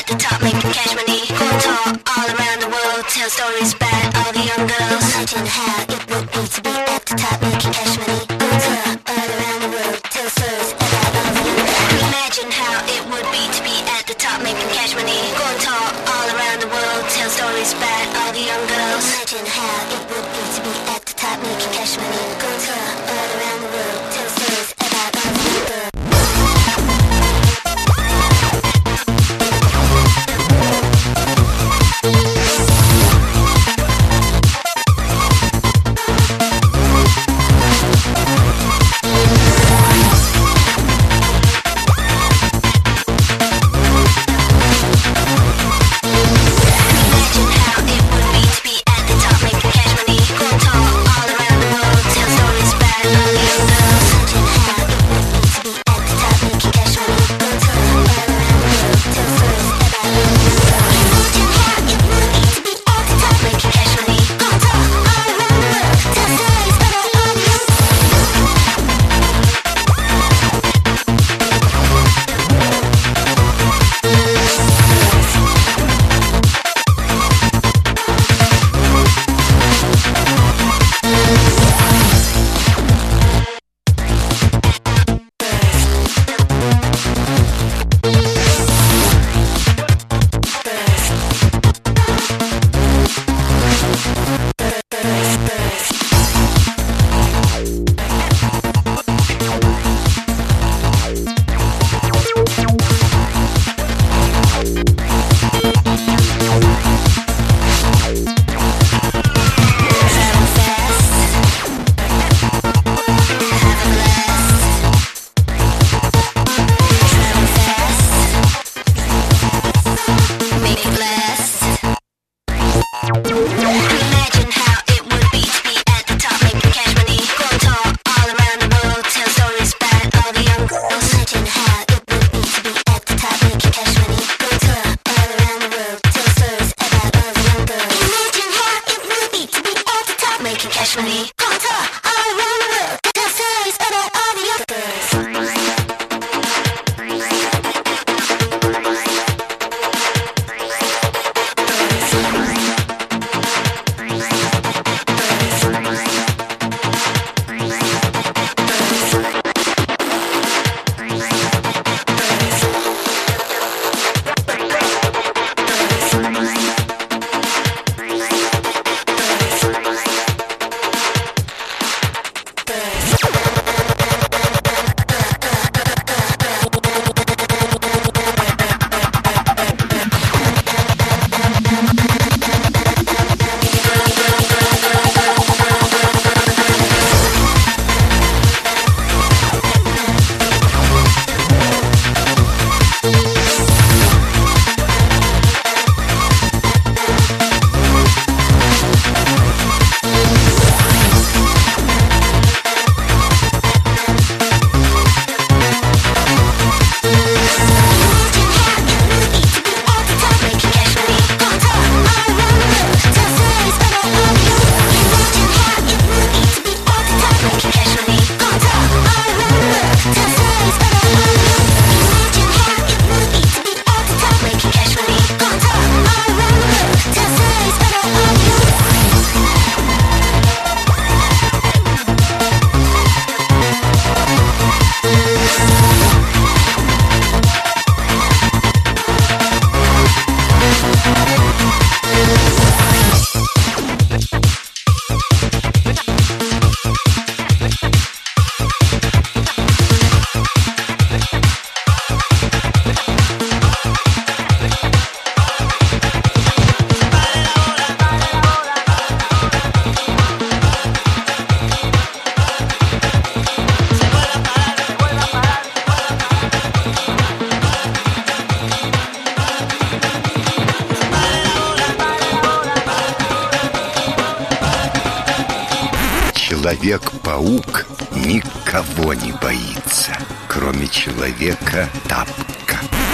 the top, making cash money. Going tall all around the world, tell stories about all the young girls. Imagine how it would be to be at the top, making cash money. Going tall all around the world, tell stories about all the young girls. Imagine how it would be to be at the top, making cash money. Going tall all around the world, tell stories about all the young girls. Imagine how it would be to be at the top, making cash money. Going tall all around the world, tell stories about all the young girls. Человек-паук никого не боится, кроме человека-тапка.